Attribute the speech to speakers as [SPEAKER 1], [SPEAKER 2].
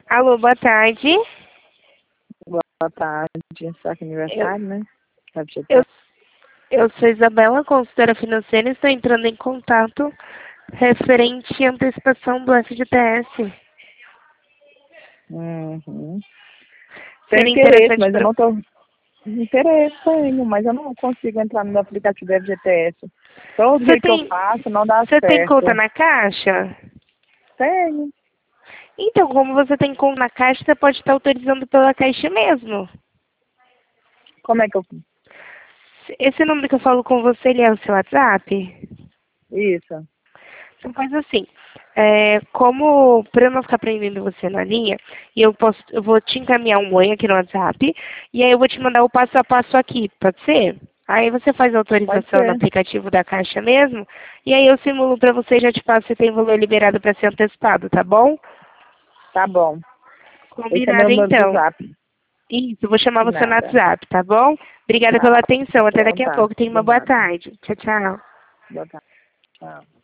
[SPEAKER 1] Alô, boa tarde.
[SPEAKER 2] Boa tarde. Só que aniversário, né?
[SPEAKER 1] Eu, eu sou Isabela, consultora financeira, e estou entrando em contato referente à antecipação do FGTS.
[SPEAKER 2] Uhum. Tenho
[SPEAKER 1] Seria
[SPEAKER 2] interesse,
[SPEAKER 1] interessante
[SPEAKER 2] mas eu
[SPEAKER 1] para...
[SPEAKER 2] não tô... Interesse tenho, mas eu não consigo entrar no meu aplicativo do FGTS. Todo
[SPEAKER 1] Você
[SPEAKER 2] jeito que eu
[SPEAKER 1] tem,
[SPEAKER 2] faço, não dá
[SPEAKER 1] você tem conta
[SPEAKER 2] certo.
[SPEAKER 1] na Caixa?
[SPEAKER 2] Tenho.
[SPEAKER 1] Então, como você tem conta na Caixa, você pode estar autorizando pela Caixa mesmo.
[SPEAKER 2] Como é que eu...
[SPEAKER 1] Esse número que eu falo com você, ele é o seu WhatsApp?
[SPEAKER 2] Isso.
[SPEAKER 1] Então faz assim, para eu não ficar prendendo você na linha, eu vou te encaminhar um oi aqui no WhatsApp, e aí eu vou te mandar o passo a passo aqui, pode ser? Aí você faz a
[SPEAKER 2] Pode
[SPEAKER 1] autorização no
[SPEAKER 2] ser.
[SPEAKER 1] aplicativo da Caixa mesmo, e aí eu simulo para você e já te passo se tem valor liberado para ser antecipado, tá bom?
[SPEAKER 2] Tá bom. Esse é meu
[SPEAKER 1] Combinado
[SPEAKER 2] número do
[SPEAKER 1] então.
[SPEAKER 2] Zap.
[SPEAKER 1] Isso, eu vou chamar
[SPEAKER 2] De
[SPEAKER 1] você no
[SPEAKER 2] nada.
[SPEAKER 1] WhatsApp, tá bom? Obrigada
[SPEAKER 2] Tá.
[SPEAKER 1] pela atenção, até
[SPEAKER 2] Então
[SPEAKER 1] daqui a
[SPEAKER 2] tá.
[SPEAKER 1] pouco. Tenha
[SPEAKER 2] De
[SPEAKER 1] uma boa
[SPEAKER 2] nada.
[SPEAKER 1] tarde. Tchau, tchau.
[SPEAKER 2] Boa tarde. Tchau.